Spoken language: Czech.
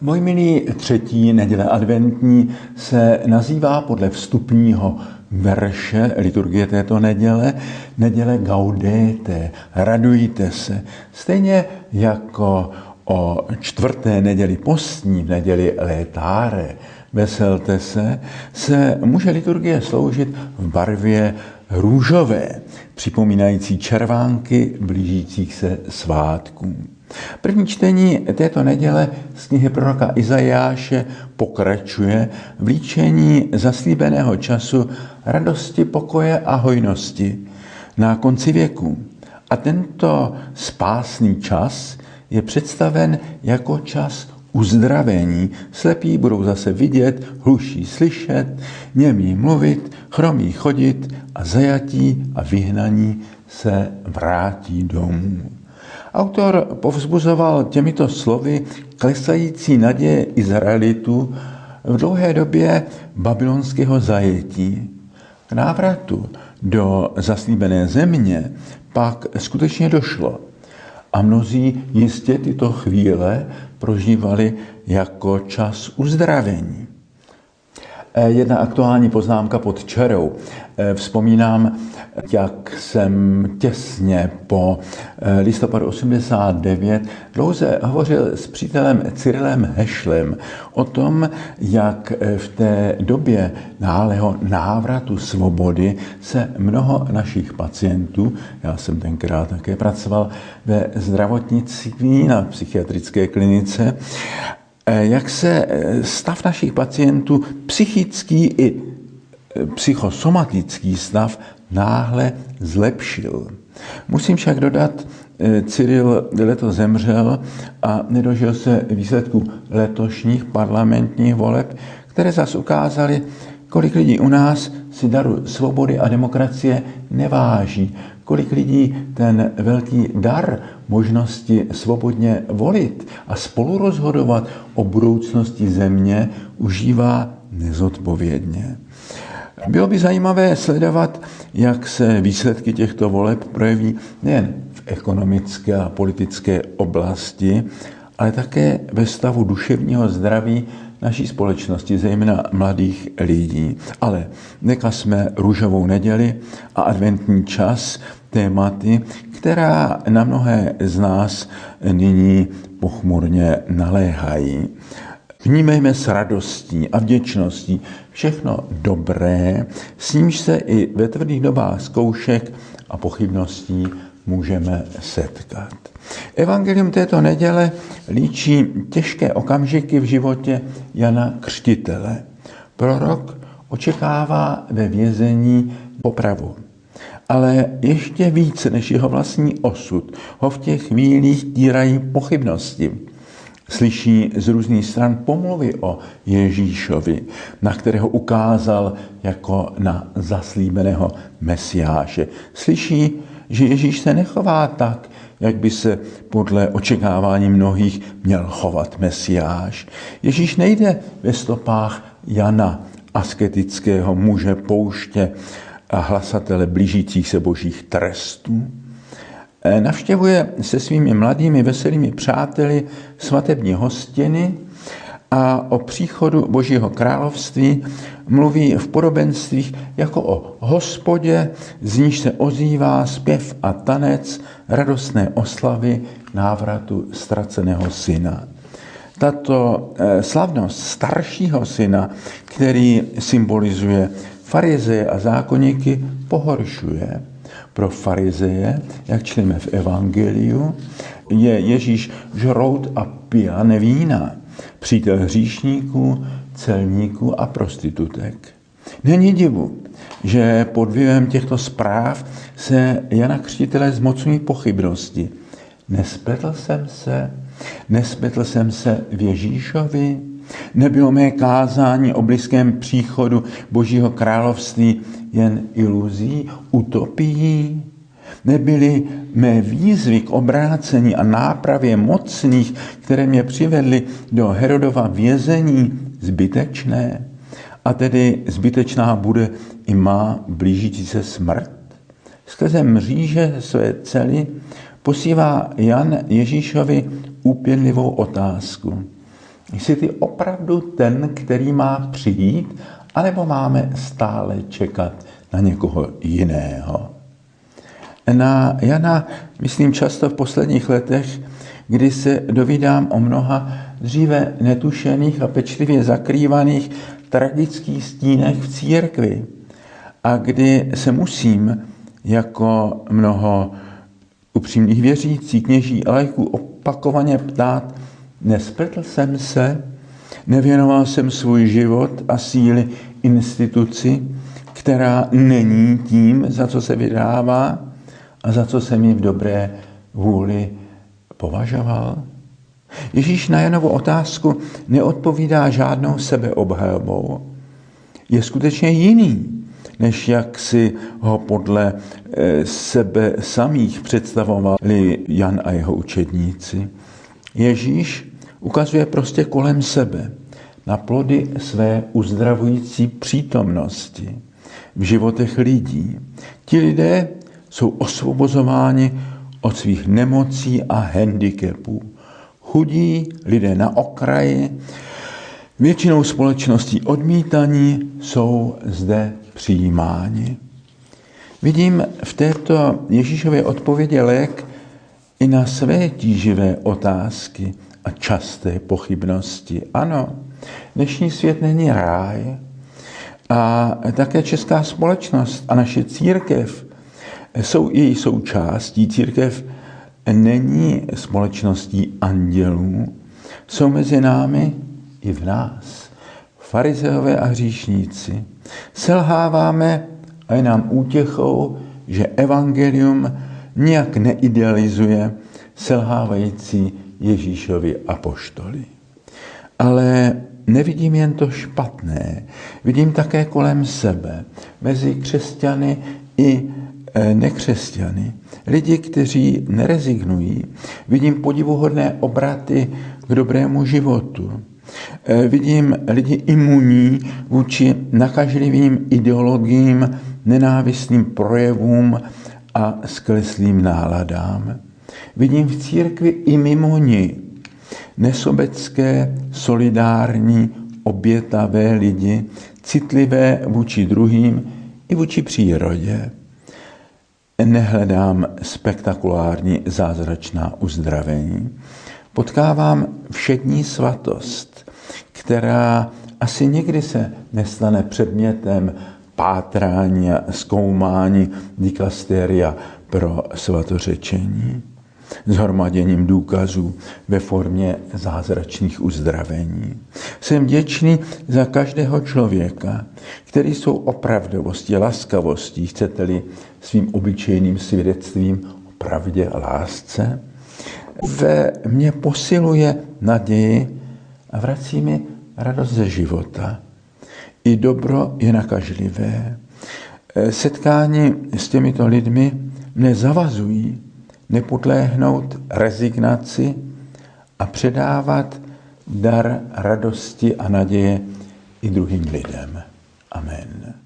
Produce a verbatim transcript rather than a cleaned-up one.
Můj milý, třetí neděle adventní se nazývá podle vstupního verše liturgie této neděle, neděle Gaudete, radujte se. Stejně jako o čtvrté neděli postní, v neděli Laetare, veselte se, se může liturgie sloužit v barvě růžové, připomínající červánky blížících se svátků. První čtení této neděle z knihy proroka Izajáše pokračuje v líčení zaslíbeného času radosti, pokoje a hojnosti na konci věku. A tento spásný čas je představen jako čas uzdravení. Slepí budou zase vidět, hluší slyšet, němí mluvit, chromí chodit a zajatí a vyhnaní se vrátí domů. Autor povzbuzoval těmito slovy klesající naděje Izraelitů v dlouhé době babylonského zajetí. K návratu do zaslíbené země pak skutečně došlo. A mnozí jistě tyto chvíle prožívali jako čas uzdravení. Jedna aktuální poznámka pod čarou. Vzpomínám, jak jsem těsně po listopadu osmdesát devět dlouze hovořil s přítelem Cyrilem Hešlem o tom, jak v té době náhlého návratu svobody se mnoho našich pacientů, já jsem tenkrát také pracoval ve zdravotnictví na psychiatrické klinice, jak se stav našich pacientů, psychický i psychosomatický stav, náhle zlepšil. Musím však dodat, Cyril letos zemřel a nedožil se výsledků letošních parlamentních voleb, které zas ukázaly, kolik lidí u nás si daru svobody a demokracie neváží, kolik lidí ten velký dar možnosti svobodně volit a spolurozhodovat o budoucnosti země užívá nezodpovědně. Bylo by zajímavé sledovat, jak se výsledky těchto voleb projeví nejen v ekonomické a politické oblasti, ale také ve stavu duševního zdraví naší společnosti, zejména mladých lidí. Ale nekazme růžovou neděli a adventní čas tématy, která na mnohé z nás nyní pochmurně naléhají. Vnímejme s radostí a vděčností všechno dobré, s nímž se i ve tvrdých dobách zkoušek a pochybností můžeme setkat. Evangelium této neděle líčí těžké okamžiky v životě Jana Křtitele. Prorok očekává ve vězení popravu. Ale ještě více než jeho vlastní osud ho v těch chvílích tírají pochybnosti. Slyší z různých stran pomluvy o Ježíšovi, na kterého ukázal jako na zaslíbeného Mesiáše. Slyší, že Ježíš se nechová tak, jak by se podle očekávání mnohých měl chovat Mesiáš. Ježíš nejde ve stopách Jana, asketického muže pouště a hlasatele blížících se božích trestů. Navštěvuje se svými mladými veselými přáteli svatební hostiny a o příchodu Božího království mluví v podobenstvích jako o hospodě, z níž se ozývá zpěv a tanec radostné oslavy návratu ztraceného syna. Tato slavnost staršího syna, který symbolizuje farizeje a zákonníky, pohoršuje. Pro farizeje, jak čteme v Evangeliu, je Ježíš žrout a pijan vína, přítel hříšníků, celníků a prostitutek. Není divu, že pod vlivem těchto zpráv se Jana Křtitele zmocňují pochybnosti. Nespletl jsem se, nespletl jsem se v Ježíšovi, nebylo mé kázání o blízkém příchodu Božího království jen iluzí, utopií? Nebyly mé výzvy k obrácení a nápravě mocných, které mě přivedly do Herodova vězení, zbytečné? A tedy zbytečná bude i má blížící se smrt? Skrze mříže své cely posílá Jan Ježíšovi úpěnlivou otázku. Jestli ty opravdu ten, který má přijít, anebo máme stále čekat na někoho jiného. Na Jana myslím často v posledních letech, kdy se dovídám o mnoha dříve netušených a pečlivě zakrývaných tragických stínech v církvi a kdy se musím jako mnoho upřímných věřících, kněží a laiků opakovaně ptát, nespletl jsem se, nevěnoval jsem svůj život a síly instituci, která není tím, za co se vydává a za co jsem ji v dobré vůli považoval. Ježíš na Janovu otázku neodpovídá žádnou sebeobhajobou. Je skutečně jiný, než jak si ho podle sebe samých představovali Jan a jeho učedníci. Ježíš ukazuje prostě kolem sebe na plody své uzdravující přítomnosti v životech lidí. Ti lidé jsou osvobozováni od svých nemocí a handicapů. Chudí lidé na okraji, většinou společností odmítaní, jsou zde přijímáni. Vidím v této Ježíšově odpovědi lék i na své tíživé otázky a časté pochybnosti. Ano, dnešní svět není ráj a také česká společnost a naše církev jsou její součástí. Církev není společností andělů, jsou mezi námi i v nás. Farizeové a hříšníci. Selháváme a je nám útěchou, že evangelium nijak neidealizuje selhávající Ježíšovi apoštoly. Ale nevidím jen to špatné, vidím také kolem sebe, mezi křesťany i nekřesťany, lidi, kteří nerezignují. Vidím podivuhodné obraty k dobrému životu. Vidím lidi imunní vůči nakažlivým ideologiím, nenávistným projevům a skleslým náladám. Vidím v církvi i mimo ní nesobecké, solidární, obětavé lidi, citlivé vůči druhým i vůči přírodě. Nehledám spektakulární zázračná uzdravení. Potkávám všední svatost, která asi nikdy se nestane předmětem pátrání a zkoumání dikasteria pro svatořečení, shromaděním důkazů ve formě zázračných uzdravení. Jsem vděčný za každého člověka, který svou opravdovostí, laskavostí, chcete-li svým obyčejným svědectvím o pravdě a lásce, ve mně posiluje naději a vrací mi radost ze života. I dobro je nakažlivé. Setkání s těmito lidmi mne zavazují nepodléhnout rezignaci a předávat dar radosti a naděje i druhým lidem. Amen.